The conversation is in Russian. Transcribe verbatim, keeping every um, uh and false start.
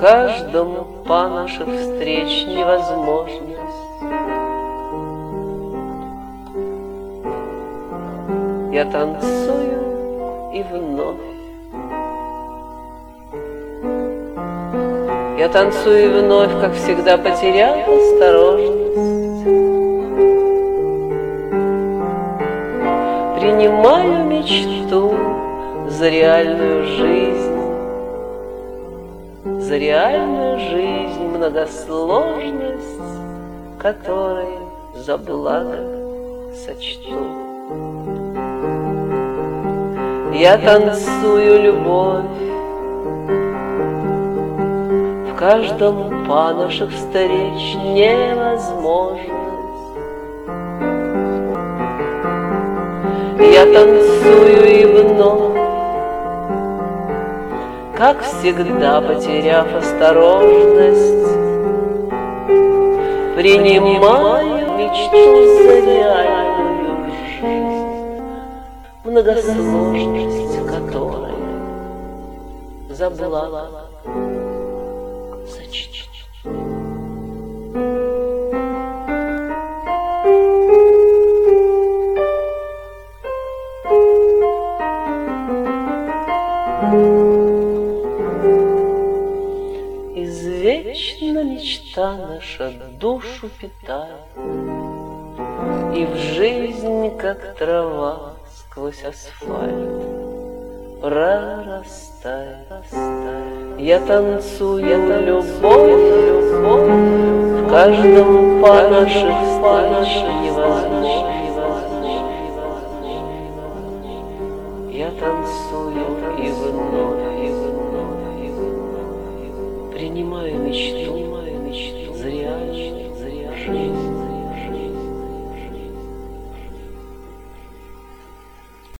каждом по наших встреч невозможность. Я танцую и вновь. Я танцую и вновь, как всегда, потерял осторожность. Принимаю мечту за реальную жизнь, за реальную жизнь, многосложность которой за благо сочту. Я танцую любовь, в каждом по наших встреч невозможность. Я танцую и вновь, как всегда, потеряв осторожность, принимаю мечту за реальную жизнь, многосложность которой за благо сочту. Извечно мечта наша душу питает, и в жизнь, как трава сквозь асфальт, прорастает. Я танцую любовь, любовь, в каждом по наших встреч невозможно. Я танцую и вновь, и вновь, и вновь, принимаю мечту